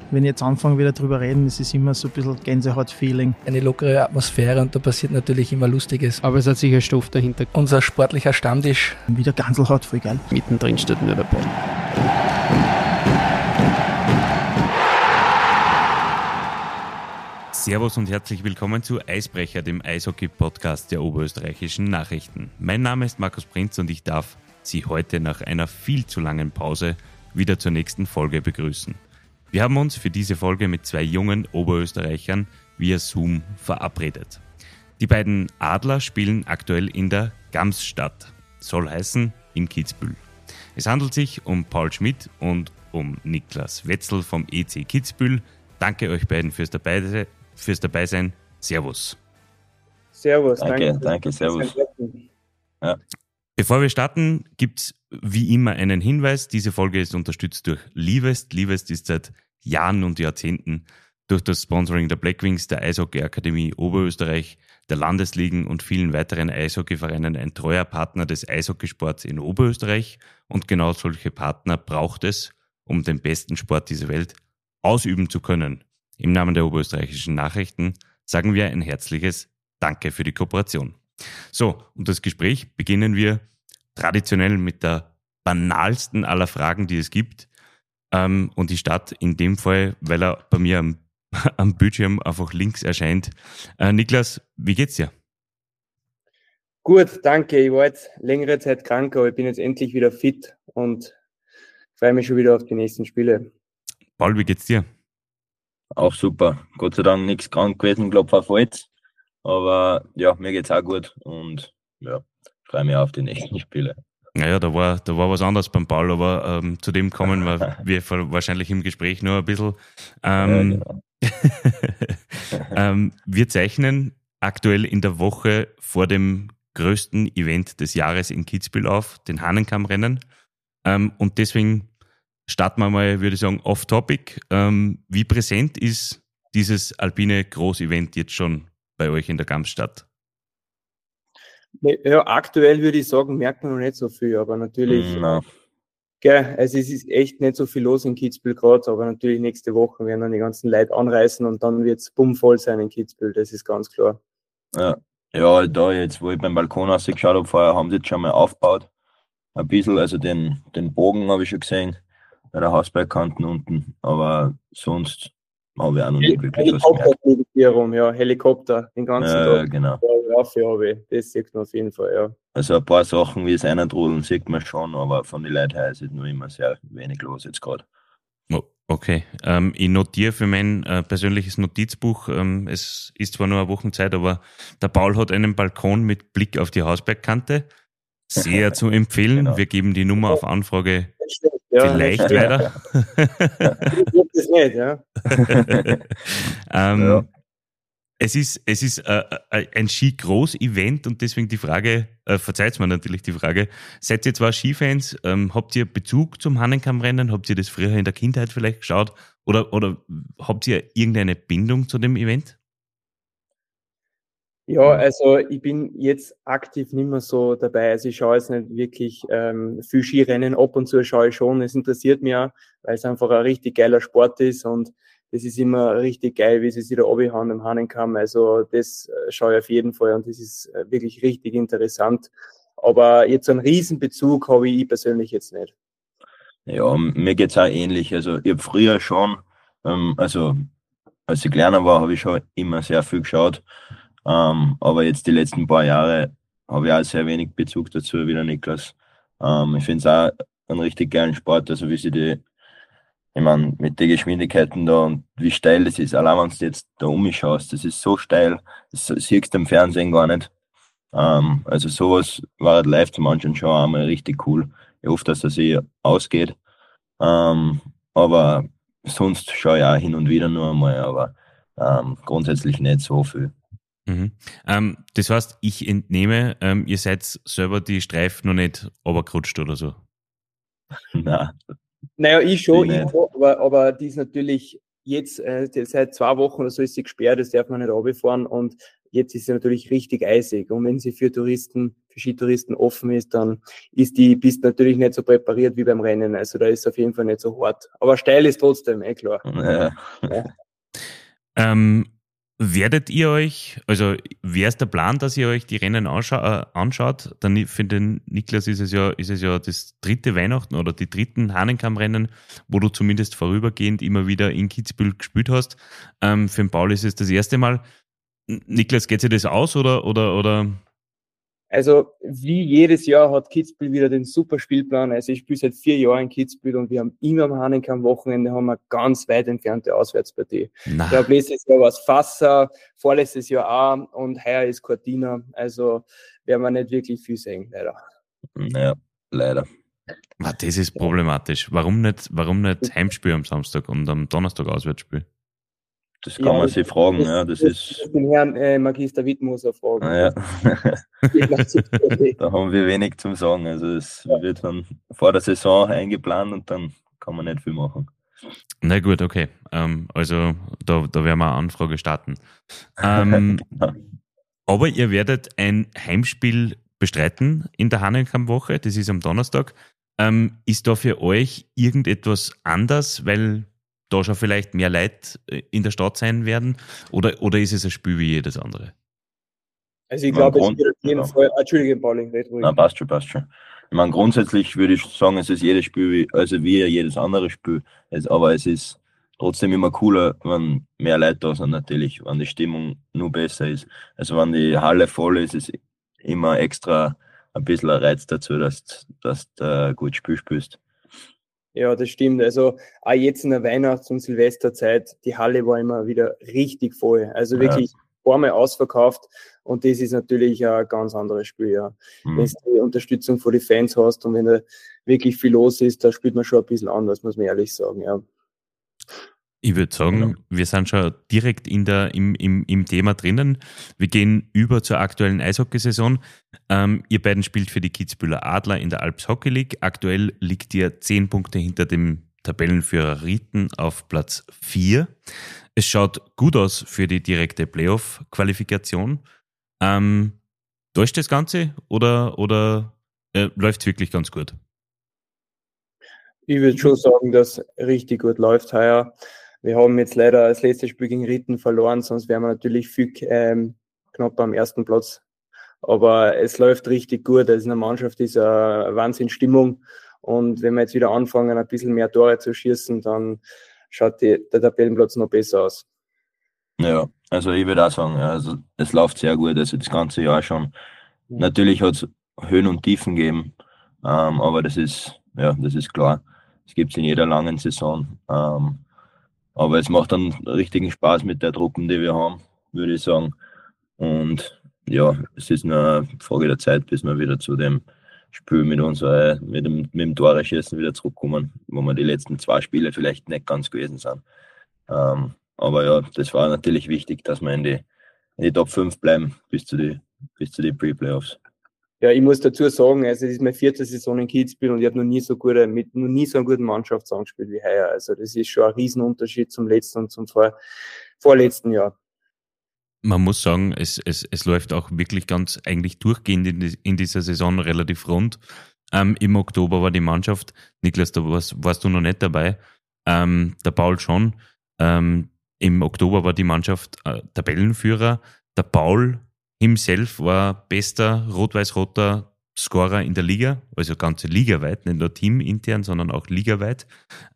Wenn ich jetzt anfange wieder drüber reden, ist es immer so ein bisschen Gänsehaut-Feeling. Eine lockere Atmosphäre und da passiert natürlich immer Lustiges. Aber es hat sicher Stoff dahinter. Unser sportlicher Stammtisch. Wieder Ganselhaut, voll geil. Mittendrin steht nur der Ball. Servus und herzlich willkommen zu Eisbrecher, dem Eishockey-Podcast der Oberösterreichischen Nachrichten. Mein Name ist Markus Prinz und ich darf Sie heute nach einer viel zu langen Pause wieder zur nächsten Folge begrüßen. Wir haben uns für diese Folge mit zwei jungen Oberösterreichern via Zoom verabredet. Die beiden Adler spielen aktuell in der Gamsstadt, soll heißen in Kitzbühel. Es handelt sich um Paul Schmidt und um Niklas Wetzel vom EC Kitzbühel. Danke euch beiden fürs Dabeisein. Servus. Servus, danke, servus. Ja. Bevor wir starten, gibt es wie immer einen Hinweis. Diese Folge ist unterstützt durch Livest. Livest ist seit Jahren und Jahrzehnten durch das Sponsoring der Blackwings, der Eishockey-Akademie Oberösterreich, der Landesligen und vielen weiteren Eishockeyvereinen ein treuer Partner des Eishockeysports in Oberösterreich. Und genau solche Partner braucht es, um den besten Sport dieser Welt ausüben zu können. Im Namen der Oberösterreichischen Nachrichten sagen wir ein herzliches Danke für die Kooperation. So, und das Gespräch beginnen wir traditionell mit der banalsten aller Fragen, die es gibt. Und die starte in dem Fall, weil er bei mir am Bildschirm einfach links erscheint. Niklas, wie geht's dir? Gut, danke. Ich war jetzt längere Zeit krank, aber ich bin jetzt endlich wieder fit und freue mich schon wieder auf die nächsten Spiele. Paul, wie geht's dir? Auch super. Gott sei Dank nichts krank gewesen, glaube auf Holz. Aber ja, mir geht's auch gut und ja, freue mich auf die nächsten Spiele. Naja, da war was anderes beim Paul, aber zu dem kommen wir wahrscheinlich im Gespräch noch ein bisschen. Genau. Wir zeichnen aktuell in der Woche vor dem größten Event des Jahres in Kitzbühel auf, den Hahnenkammrennen. Und deswegen starten wir mal, würde ich sagen, off-topic. Wie präsent ist dieses alpine Großevent jetzt schon bei euch in der Gamsstadt? Ja, aktuell würde ich sagen, merkt man noch nicht so viel, aber natürlich, also es ist echt nicht so viel los in Kitzbühel gerade, aber natürlich nächste Woche werden dann die ganzen Leute anreisen und dann wird es bummvoll sein in Kitzbühel, das ist ganz klar. Ja, da jetzt, wo ich beim Balkon rausgeschaut habe, vorher haben sie jetzt schon mal aufgebaut, ein bisschen, also den Bogen habe ich schon gesehen, bei der Hausbergkanten unten, aber sonst habe ich auch noch nicht wirklich was gemerkt. Helikopter, den ganzen Tag. Genau. Das sieht man auf jeden Fall, ja. Also ein paar Sachen, wie es eintrudeln, sieht man schon, aber von den Leuten her ist es nur immer sehr wenig los jetzt gerade. Okay, ich notiere für mein persönliches Notizbuch, es ist zwar nur eine Wochenzeit, aber der Paul hat einen Balkon mit Blick auf die Hausbergkante. Sehr zu empfehlen. Genau. Wir geben die Nummer auf Anfrage vielleicht weiter. Das nicht, ja. Es ist ein Ski-Groß-Event und deswegen die Frage, verzeiht mir natürlich die Frage, seid ihr zwar Skifans, habt ihr Bezug zum Hahnenkammrennen? Habt ihr das früher in der Kindheit vielleicht geschaut? Oder habt ihr irgendeine Bindung zu dem Event? Ja, also ich bin jetzt aktiv nicht mehr so dabei. Also ich schaue jetzt nicht wirklich viel Skirennen, ab und zu schaue ich schon. Es interessiert mich auch, weil es einfach ein richtig geiler Sport ist und das ist immer richtig geil, wie sie sich da runterhauen im Hahnenkamm. Also das schaue ich auf jeden Fall und das ist wirklich richtig interessant. Aber jetzt so einen Riesenbezug habe ich persönlich jetzt nicht. Ja, mir geht's auch ähnlich. Also ich habe früher schon, also als ich kleiner war, habe ich schon immer sehr viel geschaut. Aber jetzt die letzten paar Jahre habe ich auch sehr wenig Bezug dazu, wie der Niklas. Ich finde es auch einen richtig geilen Sport, also wie sie ich meine, mit den Geschwindigkeiten da und wie steil das ist, allein wenn du jetzt da umschaust, das ist so steil, das siehst du im Fernsehen gar nicht. Also sowas war halt live zum Anschauen schon einmal richtig cool. Ich hoffe, dass das ausgeht. Aber sonst schaue ich auch hin und wieder nur einmal, aber grundsätzlich nicht so viel. Mhm. Das heißt, ich entnehme, ihr seid selber die Streifen noch nicht runtergerutscht oder so? Nein. Naja, ich schon, aber die ist natürlich jetzt, seit 2 Wochen oder so ist sie gesperrt, das darf man nicht runterfahren und jetzt ist sie natürlich richtig eisig. Und wenn sie für Skitouristen offen ist, dann ist die Piste natürlich nicht so präpariert wie beim Rennen. Also da ist es auf jeden Fall nicht so hart. Aber steil ist trotzdem, klar. Ja. Werdet ihr euch, also wäre es der Plan, dass ihr euch die Rennen anschaut? Dann für den Niklas ist es ja das 3. Weihnachten oder die 3. Hahnenkamm-Rennen, wo du zumindest vorübergehend immer wieder in Kitzbühel gespielt hast. Für den Paul ist es das erste Mal. Niklas, geht sich das aus oder? Also wie jedes Jahr hat Kitzbühel wieder den super Spielplan. Also ich spiele seit 4 Jahren in Kitzbühel und wir haben immer am Hahnenkamm-Wochenende haben wir ganz weit entfernte Auswärtspartie. Ich glaube, letztes Jahr war es Fasser, vorletztes Jahr auch und heuer ist Cortina. Also werden wir nicht wirklich viel sehen, leider. Ja, leider. Das ist problematisch. Warum nicht Heimspiel am Samstag und am Donnerstag Auswärtsspiel? Das kann man sich fragen, das ist... Den Herrn Magister Wittmoser fragen. Ja. Da haben wir wenig zum sagen. Also es wird dann vor der Saison eingeplant und dann kann man nicht viel machen. Na gut, okay. Also da werden wir eine Anfrage starten. Aber ihr werdet ein Heimspiel bestreiten in der Hahnenkamm-Woche, das ist am Donnerstag. Ist da für euch irgendetwas anders, weil da schon vielleicht mehr Leute in der Stadt sein werden? Oder ist es ein Spiel wie jedes andere? Also ich glaube, es wird auf jeden Fall... Entschuldige, Pauling, red ruhig. Nein, passt schon. Ich meine, grundsätzlich würde ich sagen, es ist jedes Spiel wie jedes andere Spiel. Aber es ist trotzdem immer cooler, wenn mehr Leute da sind natürlich, wenn die Stimmung nur besser ist. Also wenn die Halle voll ist, ist immer extra ein bisschen ein Reiz dazu, dass du ein gutes Spiel spielst. Ja, das stimmt. Also auch jetzt in der Weihnachts- und Silvesterzeit, die Halle war immer wieder richtig voll. Also wirklich einmal ausverkauft und das ist natürlich ein ganz anderes Spiel. Ja. Wenn du die Unterstützung von den Fans hast und wenn da wirklich viel los ist, da spielt man schon ein bisschen anders, muss man ehrlich sagen. Ja. Ich würde sagen, wir sind schon direkt im Thema drinnen. Wir gehen über zur aktuellen Eishockeysaison. Ihr beiden spielt für die Kitzbüheler Adler in der Alps Hockey League. Aktuell liegt ihr 10 Punkte hinter dem Tabellenführer Rieten auf Platz 4. Es schaut gut aus für die direkte Playoff-Qualifikation. Täuscht das Ganze oder läuft es wirklich ganz gut? Ich würde schon sagen, dass richtig gut läuft heuer. Wir haben jetzt leider das letzte Spiel gegen Rieten verloren, sonst wären wir natürlich viel knapp am ersten Platz. Aber es läuft richtig gut. Also in der Mannschaft ist eine Wahnsinnsstimmung. Und wenn wir jetzt wieder anfangen, ein bisschen mehr Tore zu schießen, dann schaut der Tabellenplatz noch besser aus. Ja, also ich würde auch sagen, also es läuft sehr gut, also das ganze Jahr schon. Natürlich hat es Höhen und Tiefen gegeben, aber das ist klar. Das gibt es in jeder langen Saison. Aber es macht dann richtigen Spaß mit der Truppen, die wir haben, würde ich sagen. Und ja, es ist nur eine Frage der Zeit, bis wir wieder zu dem Spiel mit dem Tore-Schießen wieder zurückkommen, wo wir die letzten 2 Spiele vielleicht nicht ganz gewesen sind. Aber ja, das war natürlich wichtig, dass wir in die Top 5 bleiben bis zu die Pre-Playoffs. Ja, ich muss dazu sagen, also es ist meine 4. Saison in Kitzbühel und ich habe noch nie so einen guten Mannschaftssong gespielt wie heuer. Also das ist schon ein Riesenunterschied zum letzten und zum vorletzten Jahr. Man muss sagen, es läuft auch wirklich ganz eigentlich durchgehend in dieser Saison relativ rund. Im Oktober war die Mannschaft, Niklas, da warst du noch nicht dabei, der Paul schon. Im Oktober war die Mannschaft Tabellenführer. Der Paul himself war bester rot-weiß-roter Scorer in der Liga, also ganze ligaweit, nicht nur teamintern, sondern auch ligaweit.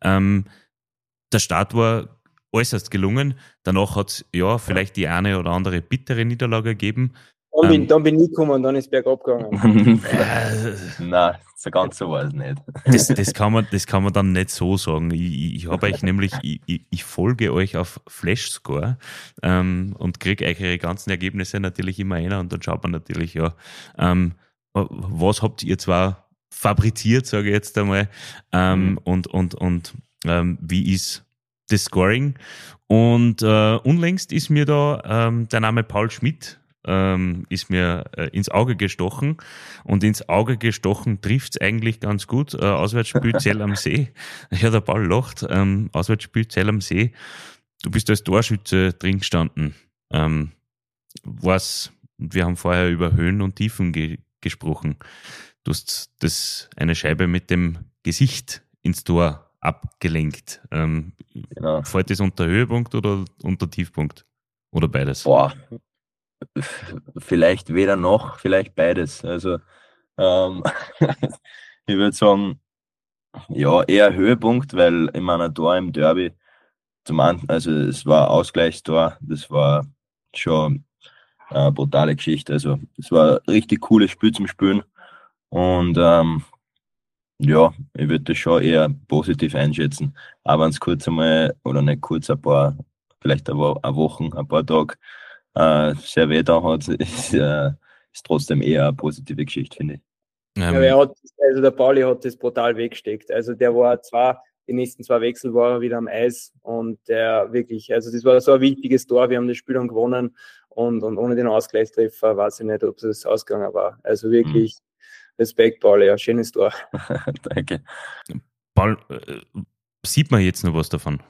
Der Start war äußerst gelungen. Danach hat es vielleicht die eine oder andere bittere Niederlage gegeben. Dann bin ich gekommen und dann ist es bergab gegangen. Nein, so ganz so war es nicht. Das kann man dann nicht so sagen. Ich habe euch nämlich, ich folge euch auf Flashscore und kriege euch eure ganzen Ergebnisse natürlich immer ein und dann schaut man natürlich, was habt ihr zwar fabriziert, sage ich jetzt einmal, und wie ist das Scoring. Und unlängst ist mir da der Name Paul Schmidt ist mir ins Auge gestochen. Und ins Auge gestochen trifft es eigentlich ganz gut. Auswärtsspiel Zell am See. Ja, der Paul lacht. Auswärtsspiel Zell am See. Du bist als Torschütze drin gestanden. wir haben vorher über Höhen und Tiefen gesprochen. Du hast eine Scheibe mit dem Gesicht ins Tor abgelenkt. Genau. Fällt das unter Höhepunkt oder unter Tiefpunkt? Oder beides? Boah, vielleicht weder noch, vielleicht beides. Also ich würde sagen, ja, eher Höhepunkt, weil ich meine, ein Tor im Derby, also es war ein Ausgleichstor, das war schon eine brutale Geschichte. Also es war ein richtig cooles Spiel zum Spielen und ja, ich würde das schon eher positiv einschätzen. Aber wenn es kurz einmal, oder nicht kurz, vielleicht eine Woche, ein paar Tage sehr weh da hat, ist trotzdem eher eine positive Geschichte, finde ich. Ja, der Pauli hat das brutal weggesteckt. Also der war die nächsten 2 Wechsel war er wieder am Eis und der wirklich, also das war so ein wichtiges Tor, wir haben das Spiel dann gewonnen und ohne den Ausgleichstreffer weiß ich nicht, ob es ausgegangen war. Also wirklich Respekt, Pauli, ja, schönes Tor. Danke. Paul, sieht man jetzt noch was davon?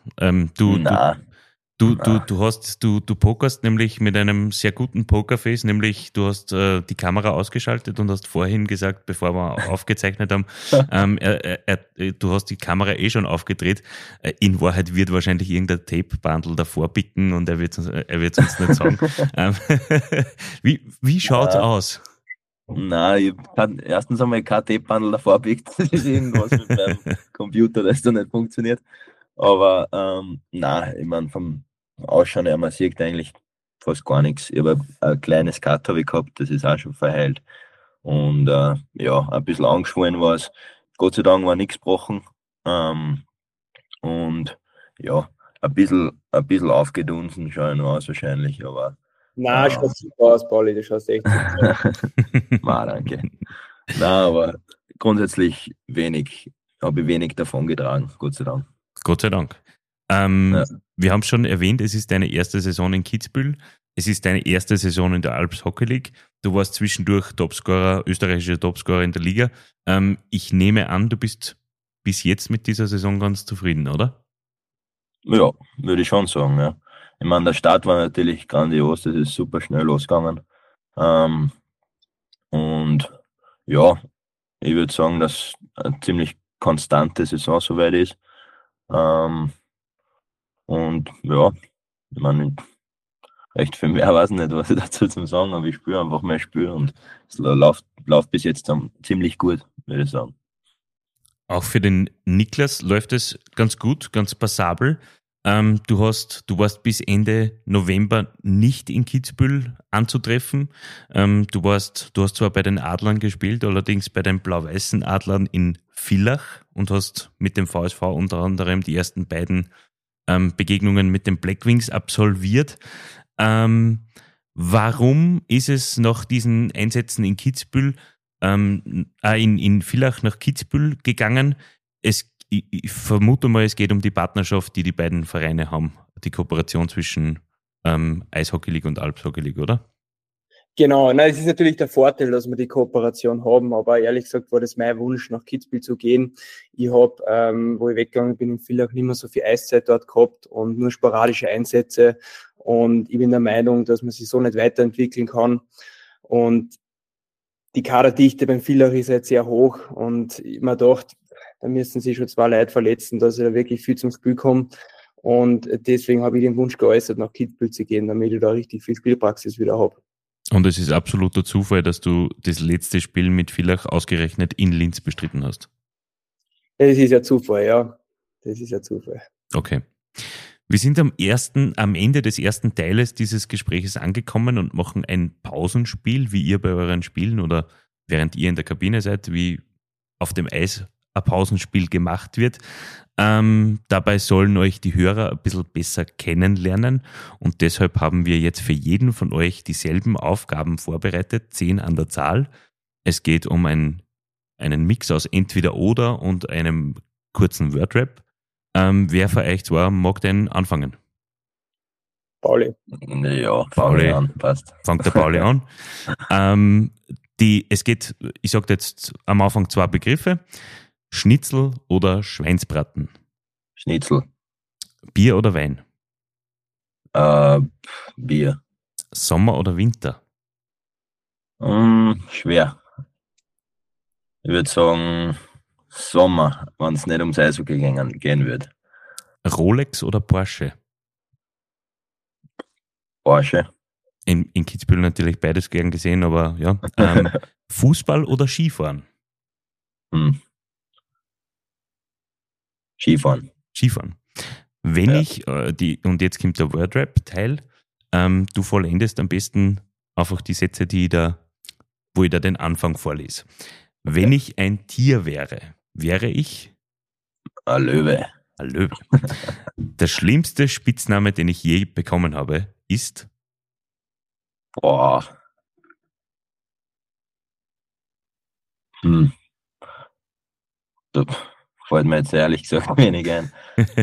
Du pokerst nämlich mit einem sehr guten Pokerface, nämlich du hast die Kamera ausgeschaltet und hast vorhin gesagt, bevor wir aufgezeichnet haben, du hast die Kamera schon aufgedreht. In Wahrheit wird wahrscheinlich irgendein Tape-Bundle davor bicken und er wird uns nicht sagen. Wie schaut's aus? Nein, erstens einmal kein Tape-Bundle davor biegt. Das ist irgendwas mit meinem Computer, das da nicht funktioniert. Aber nein, ich meine, vom Ausschauen her, man sieht eigentlich fast gar nichts. Ich habe ein kleines Cut gehabt, das ist auch schon verheilt. Und ja, ein bisschen angeschwollen war es. Gott sei Dank war nichts gebrochen. Und ja, ein bisschen aufgedunsen schaue ich noch aus wahrscheinlich, aber Nein, schaut super aus, Pauli, das schaut echt super aus. Danke. Nein, aber grundsätzlich habe ich wenig davon getragen, Gott sei Dank. Gott sei Dank. Wir haben schon erwähnt, es ist deine erste Saison in Kitzbühel. Es ist deine erste Saison in der Alps Hockey League. Du warst zwischendurch österreichischer Topscorer in der Liga. Ich nehme an, du bist bis jetzt mit dieser Saison ganz zufrieden, oder? Ja, würde ich schon sagen, ja. Ich meine, der Start war natürlich grandios, das ist super schnell losgegangen. Und ja, ich würde sagen, dass eine ziemlich konstante Saison soweit ist. Und ja, ich meine, recht viel mehr weiß ich nicht, was ich dazu zu sagen, aber ich spüre einfach mehr Spiel und es läuft bis jetzt ziemlich gut, würde ich sagen. Auch für den Niklas läuft es ganz gut, ganz passabel. Du warst bis Ende November nicht in Kitzbühel anzutreffen. Du hast zwar bei den Adlern gespielt, allerdings bei den blau-weißen Adlern in Villach und hast mit dem VSV unter anderem die ersten beiden Begegnungen mit den Blackwings absolviert. Warum ist es nach diesen Einsätzen in Kitzbühel, in Villach nach Kitzbühel gegangen? Ich vermute mal, es geht um die Partnerschaft, die beiden Vereine haben, die Kooperation zwischen Eishockey League und Alps Hockey League, oder? Genau, es ist natürlich der Vorteil, dass wir die Kooperation haben, aber ehrlich gesagt war das mein Wunsch, nach Kitzbühel zu gehen. Ich habe, wo ich weggegangen bin in Villach, nicht mehr so viel Eiszeit dort gehabt und nur sporadische Einsätze und ich bin der Meinung, dass man sich so nicht weiterentwickeln kann und die Kaderdichte beim Villach ist jetzt sehr hoch und ich mir gedacht, da müssen sich schon 2 Leute verletzen, dass ich da wirklich viel zum Spiel komme. Und deswegen habe ich den Wunsch geäußert, nach Kitzbühel zu gehen, damit ich da richtig viel Spielpraxis wieder habe. Und es ist absoluter Zufall, dass du das letzte Spiel mit Villach ausgerechnet in Linz bestritten hast. Das ist ja Zufall, ja. Das ist ja Zufall. Okay. Wir sind am Ende des ersten Teiles dieses Gespräches angekommen und machen ein Pausenspiel, wie ihr bei euren Spielen oder während ihr in der Kabine seid, wie auf dem Eis ein Pausenspiel gemacht wird. Dabei sollen euch die Hörer ein bisschen besser kennenlernen und deshalb haben wir jetzt für jeden von euch dieselben Aufgaben vorbereitet, 10 an der Zahl. Es geht um einen Mix aus Entweder-Oder und einem kurzen Wordrap. Wer von euch zwei mag denn anfangen? Pauli. Ja, Pauli an, passt. Fangt der Pauli an. Ich sage jetzt am Anfang 2 Begriffe. Schnitzel oder Schweinsbraten? Schnitzel. Bier oder Wein? Bier. Sommer oder Winter? Schwer. Ich würde sagen Sommer, wenn es nicht ums Eishockey gehen wird. Rolex oder Porsche? Porsche. In Kitzbühel natürlich beides gern gesehen, aber ja. Fußball oder Skifahren? Skifahren. Skifahren. Wenn ich, und jetzt kommt der Wordrap-Teil, du vollendest am besten einfach die Sätze, wo ich da den Anfang vorlese. Wenn ich ein Tier wäre ich? Ein Löwe. Ein Löwe. Der schlimmste Spitzname, den ich je bekommen habe, ist? Boah. Da fällt mir jetzt ehrlich gesagt wenig ein.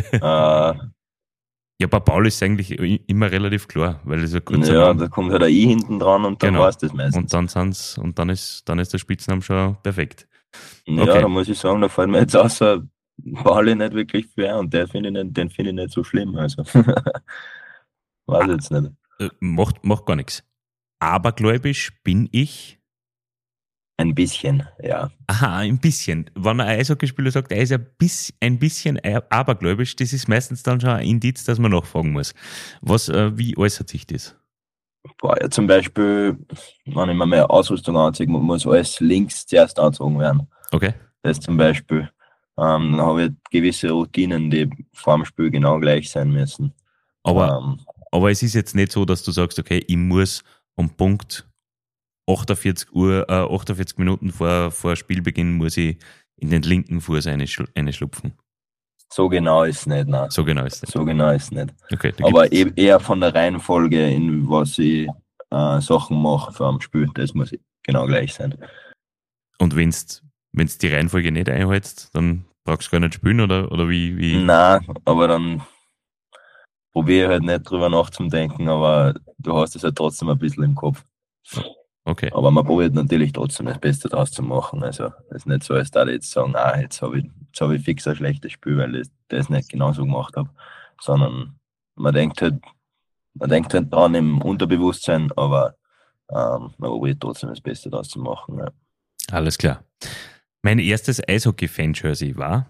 Ja, bei Paul ist es eigentlich immer relativ klar, weil es ja kurz da kommt halt ein I hinten dran und dann war es das meistens. Und dann ist der Spitzname schon perfekt. Ja, Okay. da muss ich sagen, da fällt mir jetzt außer Pauli nicht wirklich schwer und den finde ich nicht so schlimm. Also weiß jetzt nicht. Macht gar nichts. Abergläubisch bin ich? Ein bisschen, ja. Aha, ein bisschen. Wenn ein Eishockeyspieler sagt, er ist ein bisschen abergläubisch, das ist meistens dann schon ein Indiz, dass man nachfragen muss. Wie äußert sich das? Boah, ja, zum Beispiel, wenn ich mir meine Ausrüstung anziehe, muss alles links zuerst angezogen werden. Okay. Das zum Beispiel. Dann habe ich gewisse Routinen, die vor dem Spiel genau gleich sein müssen. Aber es ist jetzt nicht so, dass du sagst, okay, ich muss um Punkt 48 Minuten vor Spielbeginn muss ich in den linken Fuß schlupfen. So genau ist es nicht, nein. So genau ist es nicht. Okay, aber eher von der Reihenfolge, in was ich Sachen mache vor dem Spiel, das muss genau gleich sein. Und wenn du die Reihenfolge nicht einhältst, dann brauchst du gar nicht spielen, oder wie? Nein, aber dann probiere ich halt nicht drüber nachzudenken, aber du hast es halt trotzdem ein bisschen im Kopf. Okay. Aber man probiert natürlich trotzdem das Beste draus zu machen. Also es ist nicht so, als da jetzt sagen, jetzt habe ich fix ein schlechtes Spiel, weil ich das nicht genauso gemacht habe. Sondern man denkt halt dran im Unterbewusstsein, aber man probiert trotzdem das Beste draus zu machen. Ja. Alles klar. Mein erstes Eishockey-Fan-Jersey war?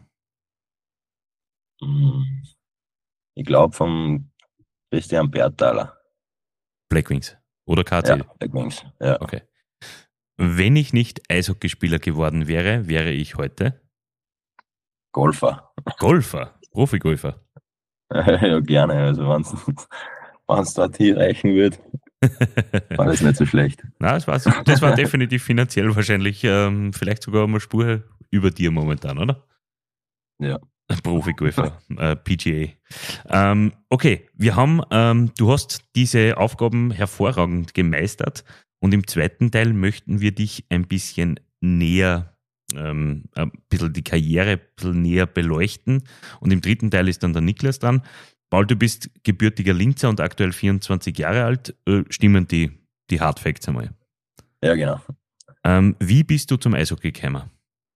Ich glaube vom Christian Bertaler. Blackwings oder KC? Ja, Blackwings, ja. Okay. Wenn ich nicht Eishockeyspieler geworden wäre ich heute? Golfer. Golfer? Profigolfer? Ja, gerne. Also wenn es dort hier reichen wird, war das nicht so schlecht. Nein, das war definitiv finanziell wahrscheinlich vielleicht sogar eine Spur über dir momentan, oder? Ja. Profigolfer, PGA. Okay, du hast diese Aufgaben hervorragend gemeistert und im zweiten Teil möchten wir dich ein bisschen näher, ein bisschen die Karriere ein bisschen näher beleuchten und im dritten Teil ist dann der Niklas dran. Paul, du bist gebürtiger Linzer und aktuell 24 Jahre alt. Stimmen die Hard Facts einmal? Ja, genau. Wie bist du zum Eishockey gekommen?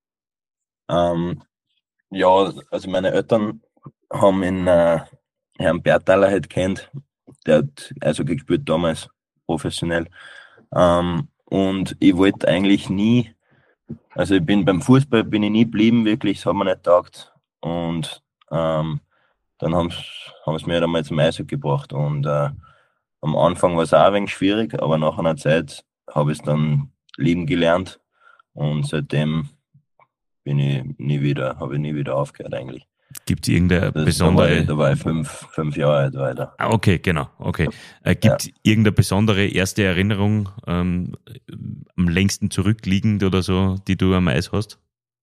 Ja, also meine Eltern haben den Herrn Bertaler halt kennt. Der hat Eishockey gespielt damals, professionell. Und ich wollte eigentlich nie, also beim Fußball bin ich nie geblieben, wirklich, das hat mir nicht getaugt. Und dann haben sie mich halt einmal zum Eishockey gebracht. Und am Anfang war es auch ein wenig schwierig, aber nach einer Zeit habe ich es dann lieben gelernt. Und seitdem habe ich nie wieder aufgehört eigentlich. Gibt es irgendeine besondere... Da war ich fünf Jahre alt weiter. Okay, genau. Okay. Gibt es irgendeine besondere erste Erinnerung, am längsten zurückliegend oder so, die du am Eis hast?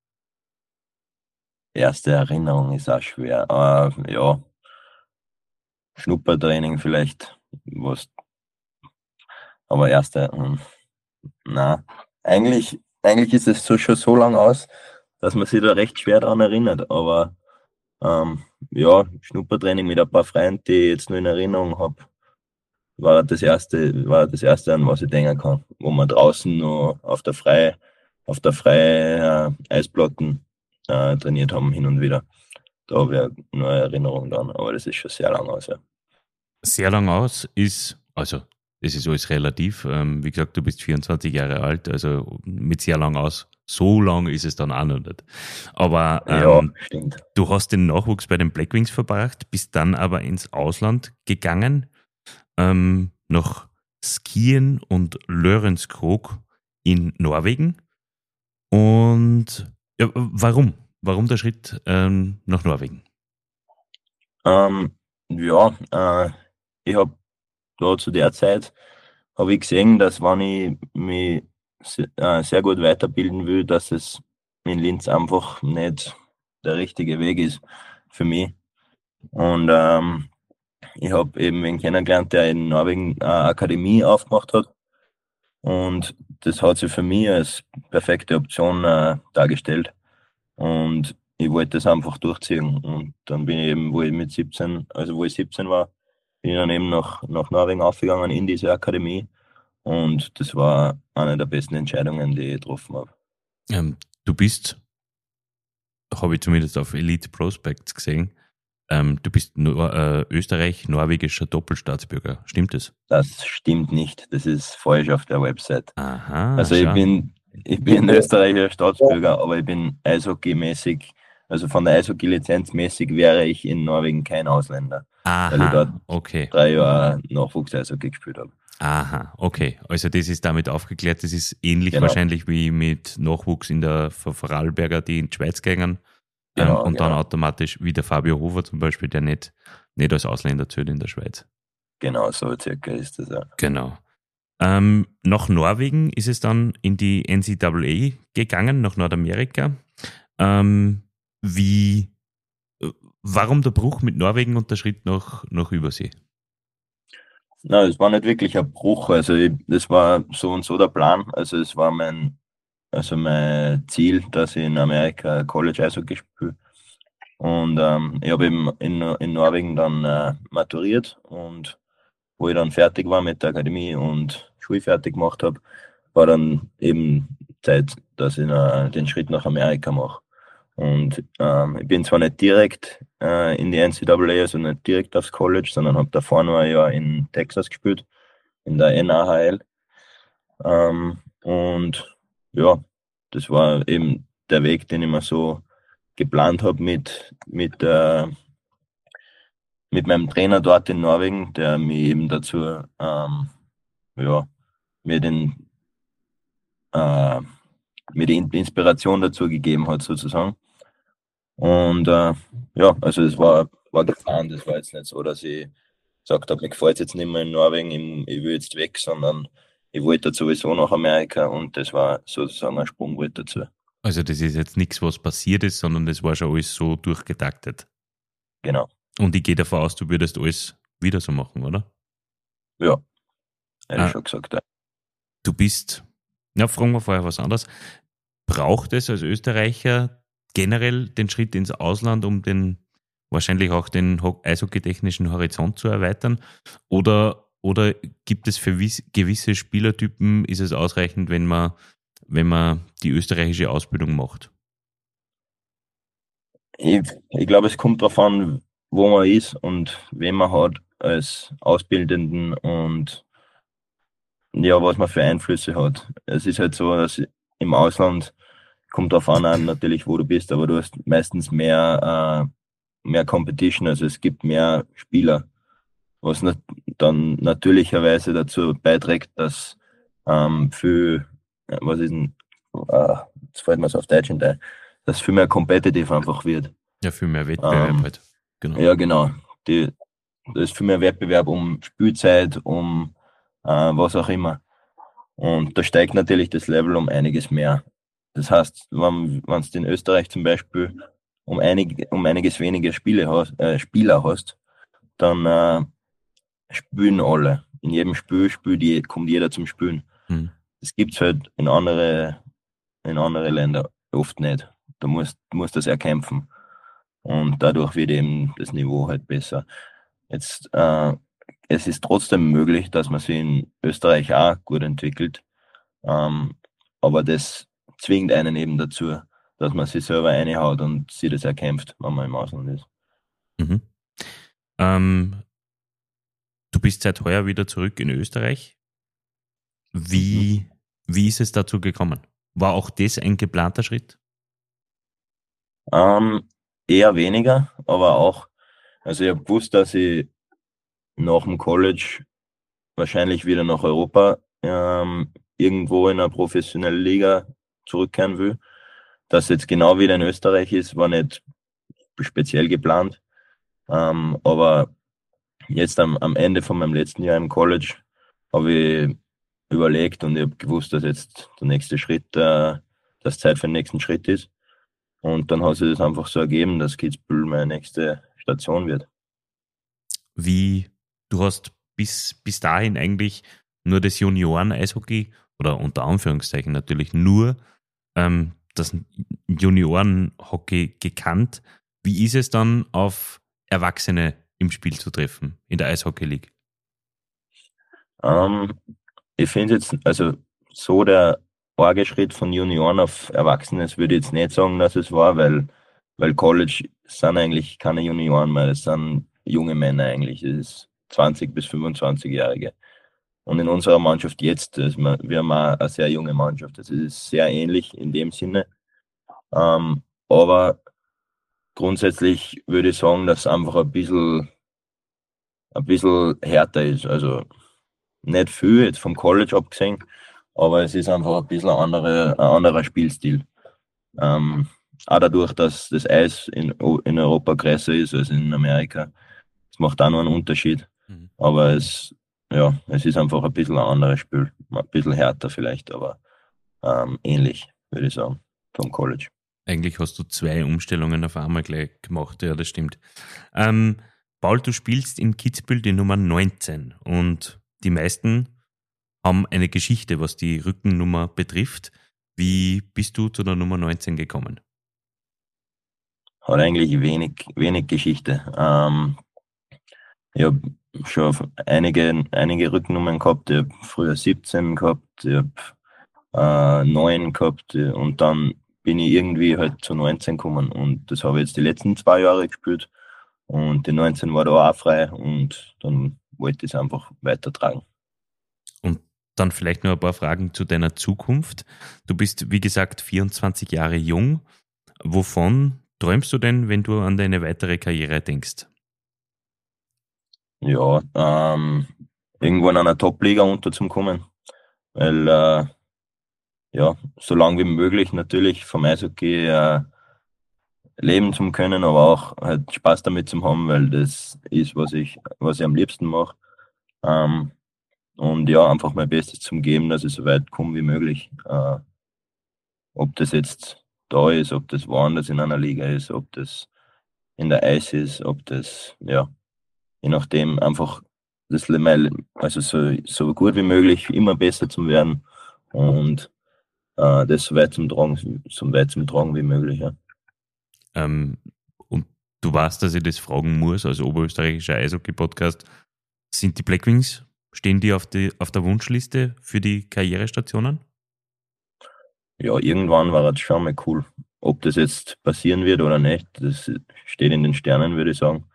Erste Erinnerung ist auch schwer. Ja, Schnuppertraining vielleicht. Aber nein. Eigentlich ist es schon so lange aus, dass man sich da recht schwer daran erinnert. Aber ja, Schnuppertraining mit ein paar Freunden, die ich jetzt nur in Erinnerung habe, war das erste, an was ich denken kann. Wo man draußen noch auf der freie Eisplatten trainiert haben, hin und wieder. Da habe ich nur eine Erinnerung dran, aber das ist schon sehr lange aus. Ja. Sehr lang aus ist, also das ist alles relativ. Wie gesagt, du bist 24 Jahre alt, also mit sehr lang aus. So lang ist es dann auch noch nicht. Aber Stimmt. du hast den Nachwuchs bei den Blackwings verbracht, bist dann aber ins Ausland gegangen, nach Skien und Lørenskog in Norwegen. Und ja, warum? Warum der Schritt nach Norwegen? Ich habe da zu der Zeit gesehen, dass wenn ich mich sehr gut weiterbilden will, dass es in Linz einfach nicht der richtige Weg ist für mich. Und ich habe eben wen kennengelernt, der in Norwegen eine Akademie aufgemacht hat. Und das hat sich für mich als perfekte Option dargestellt. Und ich wollte das einfach durchziehen. Und dann bin ich eben, wo ich 17 war, bin ich dann eben nach Norwegen aufgegangen in diese Akademie. Und das war eine der besten Entscheidungen, die ich getroffen habe. Du bist, habe ich zumindest auf Elite Prospects gesehen, du bist österreich-norwegischer Doppelstaatsbürger. Stimmt das? Das stimmt nicht. Das ist falsch auf der Website. Aha. Also ich bin österreichischer Staatsbürger, aber ich bin eishockeymäßig, also von der Eishockey-Lizenz mäßig wäre ich in Norwegen kein Ausländer. Aha, weil ich dort okay. 3 Jahre Nachwuchs-Eishockey gespielt habe. Aha, okay. Also das ist damit aufgeklärt. Das ist ähnlich Genau. wahrscheinlich wie mit Nachwuchs in der Vorarlberger, die in die Schweiz gehen. Genau, und dann automatisch wie der Fabio Hofer zum Beispiel, der nicht als Ausländer zählt in der Schweiz. Genau, so circa ist das ja. Genau. Nach Norwegen ist es dann in die NCAA gegangen, nach Nordamerika. Warum der Bruch mit Norwegen und der Schritt nach Übersee? Nein, es war nicht wirklich ein Bruch. Also das war so und so der Plan. Also es war mein Ziel, dass ich in Amerika College Eishockey spiele. Und ich habe eben in Norwegen dann maturiert, und wo ich dann fertig war mit der Akademie und Schule fertig gemacht habe, war dann eben Zeit, dass ich den Schritt nach Amerika mache. Und ich bin zwar nicht direkt in die NCAA, also nicht direkt aufs College, sondern habe davor noch ein Jahr in Texas gespielt, in der NAHL. Und ja, das war eben der Weg, den ich mir so geplant habe mit meinem Trainer dort in Norwegen, der mich eben dazu mir die Inspiration dazu gegeben hat, sozusagen. Und also es war geplant. Das war jetzt nicht so, dass ich gesagt habe, mir gefällt es jetzt nicht mehr in Norwegen, ich will jetzt weg, sondern ich wollte sowieso nach Amerika, und das war sozusagen ein Sprungbrett dazu. Also das ist jetzt nichts, was passiert ist, sondern das war schon alles so durchgetaktet. Genau. Und ich gehe davon aus, du würdest alles wieder so machen, oder? Ja, hätte ich schon gesagt. Ja. Du bist, fragen wir vorher was anderes. Braucht es als Österreicher generell den Schritt ins Ausland, um wahrscheinlich auch den eishockeytechnischen Horizont zu erweitern? Oder gibt es für gewisse Spielertypen, ist es ausreichend, wenn man die österreichische Ausbildung macht? Ich glaube, es kommt darauf an, wo man ist und wen man hat als Ausbildenden und ja, was man für Einflüsse hat. Es ist halt so, dass im Ausland kommt darauf an natürlich, wo du bist, aber du hast meistens mehr Competition, also es gibt mehr Spieler, was dann natürlicherweise dazu beiträgt, dass jetzt fällt mir so auf Deutsch in der, dass viel mehr competitive einfach wird. Ja, viel mehr Wettbewerb halt. Genau. Ja, genau. Da ist viel mehr Wettbewerb um Spielzeit, um was auch immer. Und da steigt natürlich das Level um einiges mehr. Das heißt, wenn du in Österreich zum Beispiel um einiges weniger Spieler hast, dann spielen alle. In jedem Spiel kommt jeder zum Spielen. Das gibt's halt in andere Länder oft nicht. Du musst das erkämpfen. Und dadurch wird eben das Niveau halt besser. Jetzt, es ist trotzdem möglich, dass man sich in Österreich auch gut entwickelt. Aber das zwingt einen eben dazu, dass man sich selber reinhaut und sich das erkämpft, wenn man im Ausland ist. Mhm. Du bist seit heuer wieder zurück in Österreich. Wie ist es dazu gekommen? War auch das ein geplanter Schritt? Eher weniger, aber auch, also ich habe gewusst, dass ich nach dem College wahrscheinlich wieder nach Europa irgendwo in einer professionellen Liga zurückkehren will. Dass jetzt genau wieder in Österreich ist, war nicht speziell geplant. Aber jetzt am Ende von meinem letzten Jahr im College habe ich überlegt und ich habe gewusst, dass jetzt der nächste Schritt, dass Zeit für den nächsten Schritt ist. Und dann hat sich das einfach so ergeben, dass Kitzbühel meine nächste Station wird. Du hast bis dahin eigentlich nur das Junioren-Eishockey oder unter Anführungszeichen natürlich nur das Juniorenhockey gekannt. Wie ist es dann, auf Erwachsene im Spiel zu treffen in der Eishockey League? Ich finde jetzt, also so der Orgeschritt von Junioren auf Erwachsenes würde ich jetzt nicht sagen, dass es war, weil College sind eigentlich keine Junioren mehr, das sind junge Männer eigentlich, das ist 20- bis 25-Jährige. Und in unserer Mannschaft jetzt, wir haben auch eine sehr junge Mannschaft, das ist sehr ähnlich in dem Sinne. Aber grundsätzlich würde ich sagen, dass es einfach ein bisschen härter ist. Also nicht viel jetzt vom College abgesehen, aber es ist einfach ein bisschen ein anderer Spielstil. Auch dadurch, dass das Eis in Europa größer ist als in Amerika. Das macht auch noch einen Unterschied. Aber es ist einfach ein bisschen ein anderes Spiel. Ein bisschen härter vielleicht, aber ähnlich, würde ich sagen, vom College. Eigentlich hast du 2 Umstellungen auf einmal gleich gemacht, ja, das stimmt. Paul, du spielst in Kitzbühel die Nummer 19 und die meisten haben eine Geschichte, was die Rückennummer betrifft. Wie bist du zu der Nummer 19 gekommen? Hat eigentlich wenig Geschichte. Ich habe schon einige Rückennummern gehabt. Ich habe früher 17 gehabt, ich habe 9 gehabt und dann bin ich irgendwie halt zu 19 gekommen und das habe ich jetzt die letzten 2 Jahre gespielt und die 19 war da auch frei und dann wollte ich es einfach weitertragen. Und dann vielleicht noch ein paar Fragen zu deiner Zukunft. Du bist, wie gesagt, 24 Jahre jung. Wovon träumst du denn, wenn du an deine weitere Karriere denkst? Ja, irgendwo in einer Top-Liga unterzukommen, weil so lange wie möglich natürlich vom Eishockey leben zu können, aber auch halt Spaß damit zu haben, weil das ist, was ich am liebsten mache. Und ja, einfach mein Bestes zum geben, dass ich so weit komme wie möglich. Ob das jetzt da ist, ob das woanders in einer Liga ist, ob das in der Eis ist, ob das, je nachdem, einfach also so gut wie möglich immer besser zu werden und das so weit zum Tragen wie möglich. Ja. Und du weißt, dass ich das fragen muss, als oberösterreichischer Eishockey-Podcast. Sind die Blackwings, stehen die auf der Wunschliste für die Karrierestationen? Ja, irgendwann war das schon mal cool. Ob das jetzt passieren wird oder nicht, das steht in den Sternen, würde ich sagen.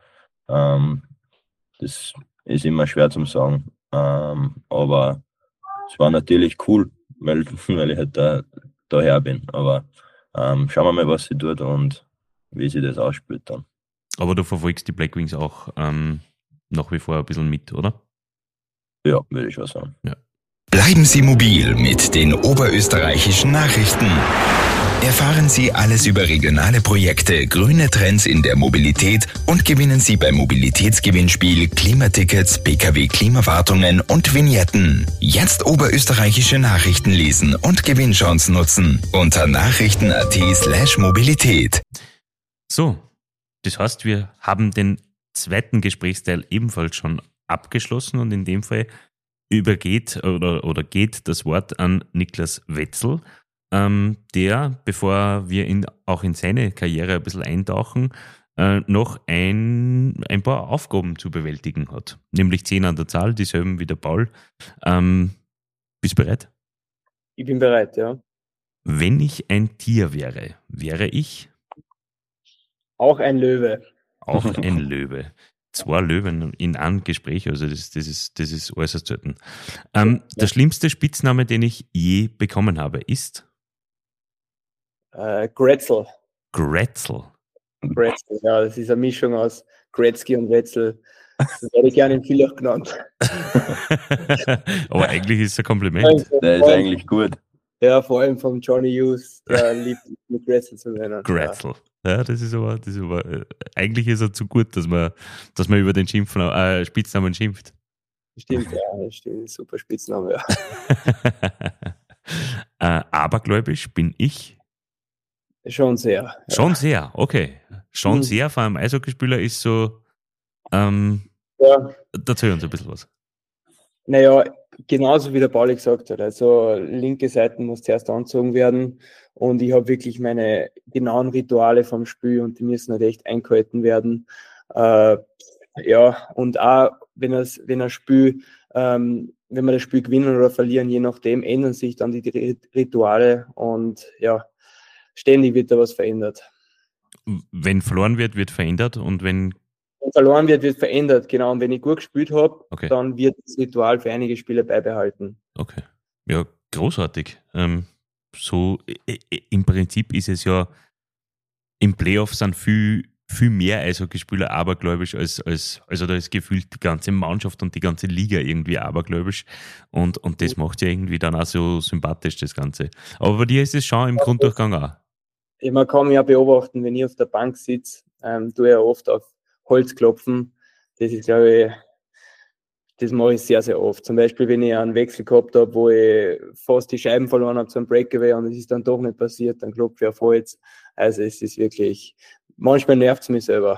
Das ist immer schwer zu sagen. Aber es war natürlich cool, weil ich halt daher bin. Aber schauen wir mal, was sie tut und wie sie das ausspielt dann. Aber du verfolgst die Blackwings auch nach wie vor ein bisschen mit, oder? Ja, würde ich schon sagen. Ja. Bleiben Sie mobil mit den oberösterreichischen Nachrichten. Erfahren Sie alles über regionale Projekte, grüne Trends in der Mobilität und gewinnen Sie beim Mobilitätsgewinnspiel Klimatickets, Pkw-Klimawartungen und Vignetten. Jetzt oberösterreichische Nachrichten lesen und Gewinnchancen nutzen unter nachrichten.at/Mobilität. So, das heißt, wir haben den zweiten Gesprächsteil ebenfalls schon abgeschlossen und in dem Fall geht das Wort an Niklas Wetzel, der, bevor wir auch in seine Karriere ein bisschen eintauchen, noch ein paar Aufgaben zu bewältigen hat. Nämlich 10 an der Zahl, dieselben wie der Paul. Bist du bereit? Ich bin bereit, ja. Wenn ich ein Tier wäre ich? Auch ein Löwe. Auch ein Löwe. 2 Löwen in einem Gespräch, also das ist äußerst selten. Der schlimmste Spitzname, den ich je bekommen habe, ist? Grätzl. Grätzl. Grätzl, ja, das ist eine Mischung aus Gretzky und Wetzel. Das werde ich gerne in Villach genannt. Aber eigentlich ist es ein Kompliment. Der ist eigentlich gut. Ja, vor allem von Johnny Hughes, der liebt mit Grätzl zu nennen. Grätzl. Ja, das ist aber eigentlich ist er zu gut, dass man über den Spitznamen schimpft. Stimmt, ja, stimmt, super Spitzname, ja. Abergläubisch bin ich? Schon sehr. Ja. Schon sehr, okay. Schon sehr vor einem Eishockeyspieler ist so, erzähl uns ein bisschen was. Naja, genauso wie der Pauli gesagt hat. Also linke Seite muss zuerst angezogen werden und ich habe wirklich meine genauen Rituale vom Spiel und die müssen halt echt eingehalten werden. Und auch wenn wir das Spiel gewinnen oder verlieren, je nachdem, ändern sich dann die Rituale und ja, ständig wird da was verändert. Wenn verloren wird verändert und wenn verloren wird verändert, genau. Und wenn ich gut gespielt habe, okay, dann wird das Ritual für einige Spiele beibehalten. Okay. Ja, großartig. So im Prinzip ist es ja, im Playoff sind viel mehr Eishockeyspieler abergläubisch also da ist gefühlt die ganze Mannschaft und die ganze Liga irgendwie abergläubisch und das macht ja irgendwie dann auch so sympathisch, das Ganze. Aber bei dir ist es schon im Grunddurchgang auch. Man kann mich ja beobachten, wenn ich auf der Bank sitze, tue ich ja oft auf Holz klopfen. Das ist, glaube ich, das mache ich sehr, sehr oft. Zum Beispiel, wenn ich einen Wechsel gehabt habe, wo ich fast die Scheiben verloren habe zum Breakaway und es ist dann doch nicht passiert, dann klopfe ich auf Holz. Also es ist wirklich, manchmal nervt es mich selber.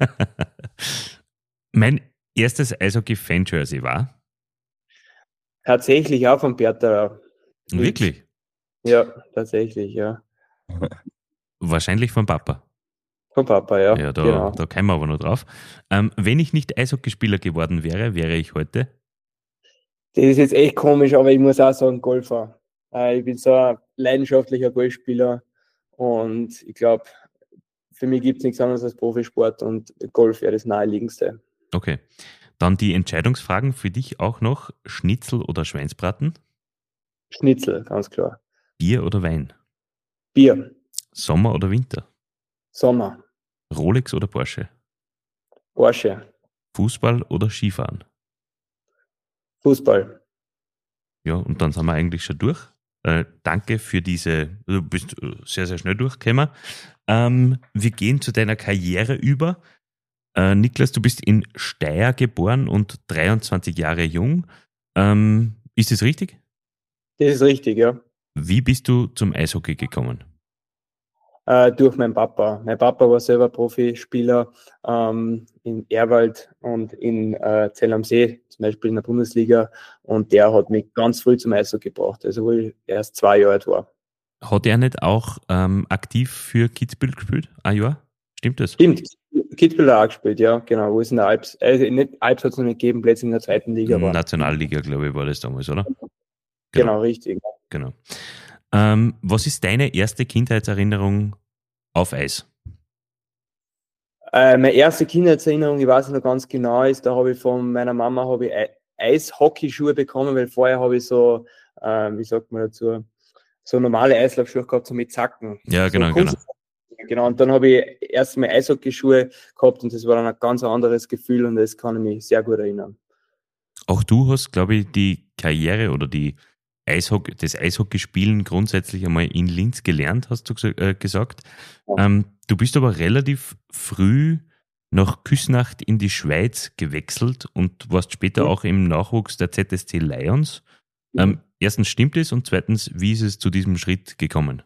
Mein erstes Eishockey-Fan-Jersey war? Tatsächlich auch von Bertha. Wirklich? Ja, tatsächlich, ja. Wahrscheinlich von Papa. Von Papa, ja. Ja, genau. Da kommen wir aber noch drauf. Wenn ich nicht Eishockeyspieler geworden wäre ich heute? Das ist jetzt echt komisch, aber ich muss auch sagen, Golfer. Ich bin so ein leidenschaftlicher Golfspieler und ich glaube, für mich gibt es nichts anderes als Profisport und Golf wäre das naheliegendste. Okay. Dann die Entscheidungsfragen für dich auch noch. Schnitzel oder Schweinsbraten? Schnitzel, ganz klar. Bier oder Wein? Bier. Sommer oder Winter? Sommer. Rolex oder Porsche? Porsche. Fußball oder Skifahren? Fußball. Ja, und dann sind wir eigentlich schon durch. Danke für du bist sehr, sehr schnell durchgekommen. Wir gehen zu deiner Karriere über. Niklas, du bist in Steyr geboren und 23 Jahre jung. Ist das richtig? Das ist richtig, ja. Wie bist du zum Eishockey gekommen? Durch meinen Papa. Mein Papa war selber Profispieler in Erwald und in Zell am See, zum Beispiel in der Bundesliga. Und der hat mich ganz früh zum Eishockey gebracht, also wo ich erst 2 Jahre alt war. Hat er nicht auch aktiv für Kitzbühel gespielt? Ein Jahr? Stimmt das? Stimmt. Kitzbühel hat auch gespielt, ja, genau. Wo es in der Alps, nicht Alps hat es noch nicht gegeben, plötzlich in der 2. Liga war. Nationalliga, glaube ich, war das damals, oder? Genau, richtig. Genau. Was ist deine erste Kindheitserinnerung auf Eis? Meine erste Kindheitserinnerung, ich weiß noch ganz genau, ist, da habe ich von meiner Mama Eishockeyschuhe bekommen, weil vorher habe ich so, wie sagt man dazu, so normale Eislaufschuhe gehabt, so mit Zacken. Ja, genau, so genau. Und dann habe ich erst mal Eishockeyschuhe gehabt und das war dann ein ganz anderes Gefühl und das kann ich mich sehr gut erinnern. Auch du hast, glaube ich, die Karriere oder das Eishockeyspielen grundsätzlich einmal in Linz gelernt, hast du gesagt. Ja. Du bist aber relativ früh nach Küsnacht in die Schweiz gewechselt und warst später auch im Nachwuchs der ZSC Lions. Erstens, stimmt es? Und zweitens, wie ist es zu diesem Schritt gekommen?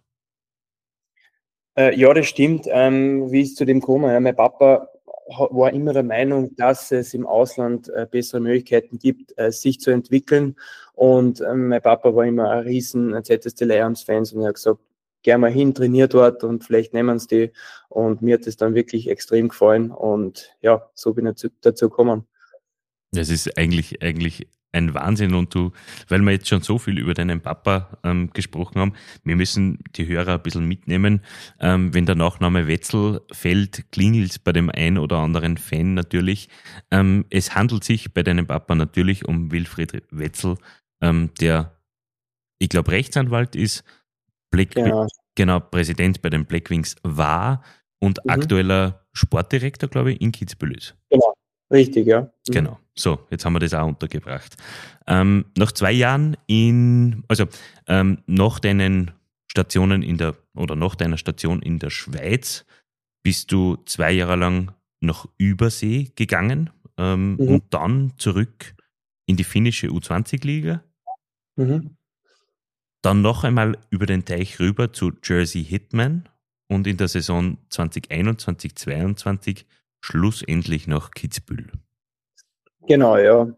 Ja, das stimmt. Wie ist es zu dem gekommen? Ja, mein Papa war immer der Meinung, dass es im Ausland bessere Möglichkeiten gibt, sich zu entwickeln. Und mein Papa war immer ein riesen ZSC Lions-Fan und er hat gesagt, geh mal hin, trainier dort und vielleicht nehmen sie die. Und mir hat es dann wirklich extrem gefallen und ja, so bin ich dazu gekommen. Das ist eigentlich ein Wahnsinn. Und weil wir jetzt schon so viel über deinen Papa gesprochen haben, wir müssen die Hörer ein bisschen mitnehmen. Wenn der Nachname Wetzel fällt, klingelt es bei dem ein oder anderen Fan natürlich. Es handelt sich bei deinem Papa natürlich um Wilfried Wetzel, der, ich glaube, Rechtsanwalt ist, genau, Präsident bei den Blackwings war und aktueller Sportdirektor, glaube ich, in Kitzbühel ist. Genau, richtig, ja. Genau. So, jetzt haben wir das auch untergebracht. Nach 2 Jahren nach deinen Stationen nach deiner Station in der Schweiz bist du 2 Jahre lang nach Übersee gegangen und dann zurück in die finnische U20-Liga. Dann noch einmal über den Teich rüber zu Jersey Hitmen und in der Saison 2021-22 schlussendlich nach Kitzbühel. Genau, ja.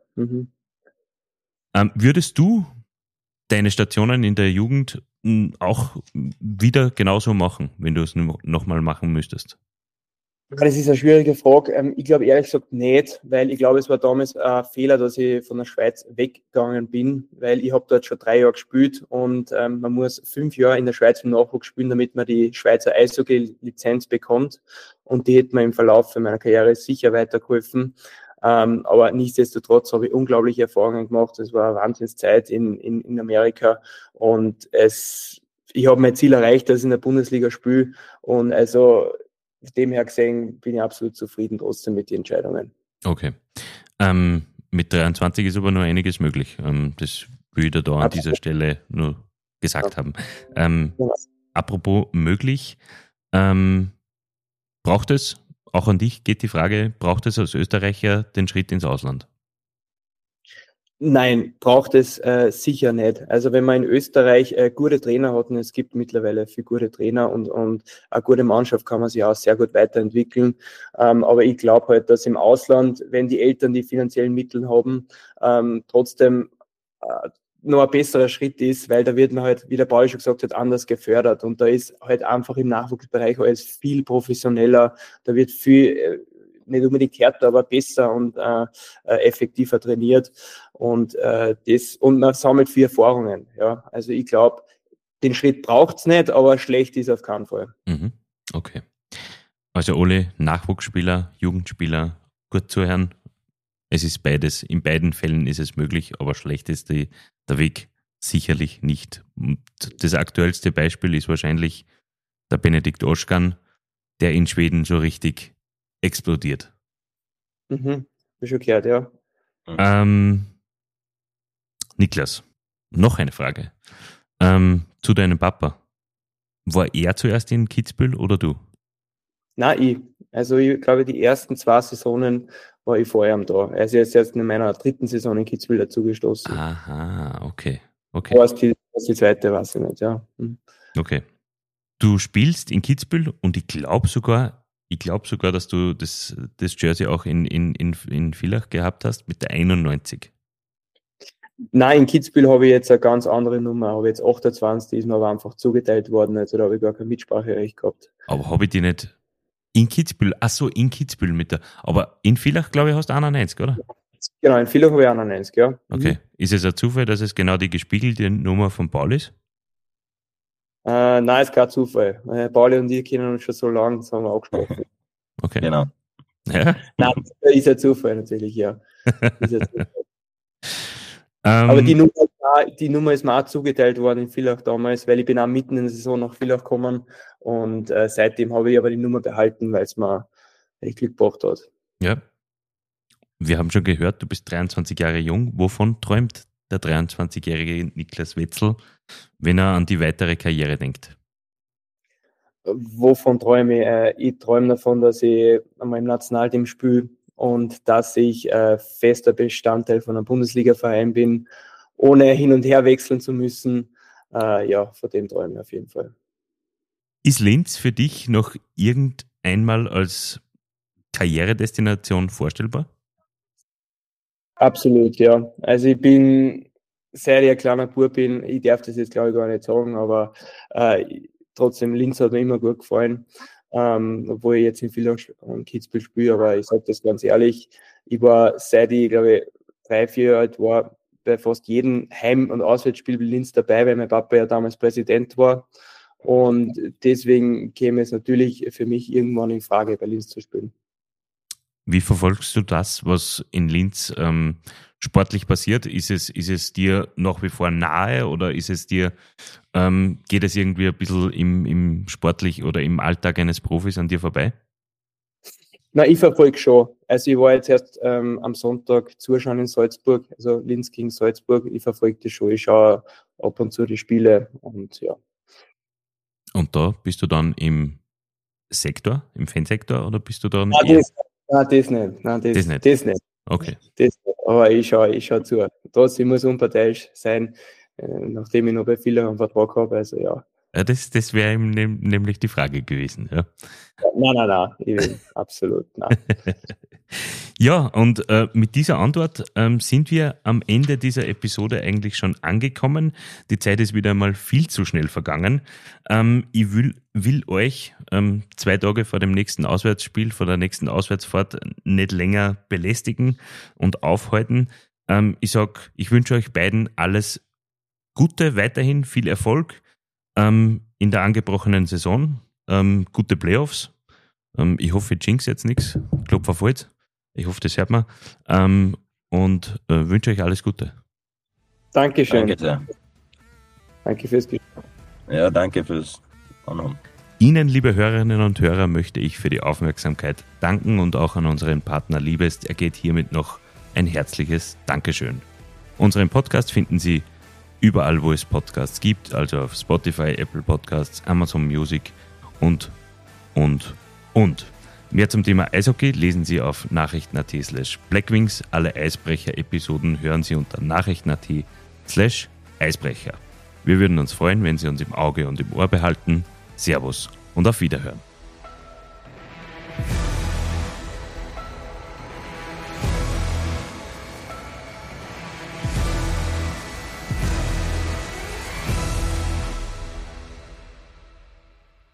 Würdest du deine Stationen in der Jugend auch wieder genauso machen, wenn du es nochmal machen müsstest? Das ist eine schwierige Frage. Ich glaube ehrlich gesagt nicht, weil ich glaube, es war damals ein Fehler, dass ich von der Schweiz weggegangen bin, weil ich habe dort schon 3 Jahre gespielt und man muss 5 Jahre in der Schweiz im Nachwuchs spielen, damit man die Schweizer Eishockey-Lizenz bekommt, und die hätte mir im Verlauf meiner Karriere sicher weitergeholfen. Aber nichtsdestotrotz habe ich unglaubliche Erfahrungen gemacht. Es war eine Wahnsinnszeit in Amerika und ich habe mein Ziel erreicht, dass ich in der Bundesliga spiele, und also von dem her gesehen bin ich absolut zufrieden trotzdem mit den Entscheidungen. Okay. Mit 23 ist aber noch einiges möglich. Das will ich da an dieser Stelle nur gesagt haben. Apropos möglich, braucht es, auch an dich geht die Frage, braucht es als Österreicher den Schritt ins Ausland? Nein, braucht es sicher nicht. Also wenn man in Österreich gute Trainer hat, und es gibt mittlerweile viele gute Trainer und eine gute Mannschaft, kann man sich auch sehr gut weiterentwickeln. Aber ich glaube halt, dass im Ausland, wenn die Eltern die finanziellen Mittel haben, trotzdem noch ein besserer Schritt ist, weil da wird man halt, wie der Paul schon gesagt hat, anders gefördert. Und da ist halt einfach im Nachwuchsbereich alles viel professioneller. Da wird viel nicht unbedingt härter, aber besser und effektiver trainiert. Und man sammelt viel Erfahrungen. Ja. Also ich glaube, den Schritt braucht es nicht, aber schlecht ist auf keinen Fall. Okay. Also alle Nachwuchsspieler, Jugendspieler, gut zuhören. Es ist beides. In beiden Fällen ist es möglich, aber schlecht ist der Weg sicherlich nicht. Und das aktuellste Beispiel ist wahrscheinlich der Benedikt Oschkan, der in Schweden so richtig explodiert. Hab ich schon gehört, ja. Niklas, noch eine Frage. Zu deinem Papa. War er zuerst in Kitzbühel oder du? Nein, ich. Also ich glaube, die ersten 2 Saisonen war ich vor ihm da. Er ist jetzt erst in meiner 3. Saison in Kitzbühel dazugestoßen. Aha, okay. Was die 2. weiß ich nicht, ja. Okay. Du spielst in Kitzbühel und ich glaube sogar, dass du das Jersey auch in Villach gehabt hast mit der 91. Nein, in Kitzbühel habe ich jetzt eine ganz andere Nummer. Habe jetzt 28, die ist mir aber einfach zugeteilt worden. Also da habe ich gar kein Mitspracherecht gehabt. Aber habe ich die nicht in Kitzbühel? In Kitzbühel aber in Villach, glaube ich, hast du 91, oder? Genau, in Villach habe ich 91, ja. Okay. Ist es ein Zufall, dass es genau die gespiegelte Nummer von Paul ist? Nein, ist kein Zufall. Pauli und ich kennen uns schon so lange, das haben wir auch gesprochen. Okay. Genau. Ja. Nein, das ist ein Zufall natürlich, ja. Aber die Nummer ist mir auch zugeteilt worden in Villach damals, weil ich bin auch mitten in der Saison nach Villach gekommen und seitdem habe ich aber die Nummer behalten, weil es mir echt Glück gebracht hat. Ja. Wir haben schon gehört, du bist 23 Jahre jung. Wovon träumt der 23-jährige Niklas Wetzel, wenn er an die weitere Karriere denkt? Wovon träume ich? Ich träume davon, dass ich einmal im Nationalteam spiele und dass ich fester Bestandteil von einem Bundesliga-Verein bin, ohne hin und her wechseln zu müssen. Ja, von dem träume ich auf jeden Fall. Ist Linz für dich noch irgendeinmal als Karrieredestination vorstellbar? Absolut, ja. Also ich bin, seit ich ein kleiner Bub bin, ich darf das jetzt glaube ich gar nicht sagen, aber trotzdem, Linz hat mir immer gut gefallen, obwohl ich jetzt in Villach und Kitzbühel spiele, aber ich sage das ganz ehrlich, ich war, seit ich glaube ich 3-4 Jahre alt war, bei fast jedem Heim- und Auswärtsspiel bei Linz dabei, weil mein Papa ja damals Präsident war. Und deswegen käme es natürlich für mich irgendwann in Frage, bei Linz zu spielen. Wie verfolgst du das, was in Linz sportlich passiert? Ist es dir nach wie vor nahe oder ist es dir, geht es irgendwie ein bisschen im sportlich oder im Alltag eines Profis an dir vorbei? Na, ich verfolge schon. Also ich war jetzt erst am Sonntag zuschauen in Salzburg, also Linz gegen Salzburg. Ich verfolge das schon. Ich schaue ab und zu die Spiele und ja. Und da bist du dann im Sektor, im Fansektor oder bist du dann Das nicht. Okay. Das nicht. Aber ich schaue zu. Trotzdem muss unparteiisch sein, nachdem ich noch bei vielen einen Vertrag habe. Also ja. Ja, das wäre nämlich die Frage gewesen. Ja. Nein, absolut. Nein. Ja, und mit dieser Antwort sind wir am Ende dieser Episode eigentlich schon angekommen. Die Zeit ist wieder einmal viel zu schnell vergangen. Ich will euch 2 Tage vor dem nächsten Auswärtsspiel, vor der nächsten Auswärtsfahrt nicht länger belästigen und aufhalten. Ich wünsche euch beiden alles Gute, weiterhin viel Erfolg in der angebrochenen Saison, gute Playoffs. Ich hoffe, ich jinx jetzt nichts. Klopf auf Holz. Ich hoffe, das hört man. Und wünsche euch alles Gute. Dankeschön. Danke sehr. Danke fürs Gespräch. Ja, danke fürs Anhören. Ihnen, liebe Hörerinnen und Hörer, möchte ich für die Aufmerksamkeit danken und auch an unseren Partner Liebest ergeht hiermit noch ein herzliches Dankeschön. Unseren Podcast finden Sie überall, wo es Podcasts gibt, also auf Spotify, Apple Podcasts, Amazon Music und. Mehr zum Thema Eishockey lesen Sie auf nachrichten.at/Blackwings. Alle Eisbrecher-Episoden hören Sie unter nachrichten.at/Eisbrecher. Wir würden uns freuen, wenn Sie uns im Auge und im Ohr behalten. Servus und auf Wiederhören.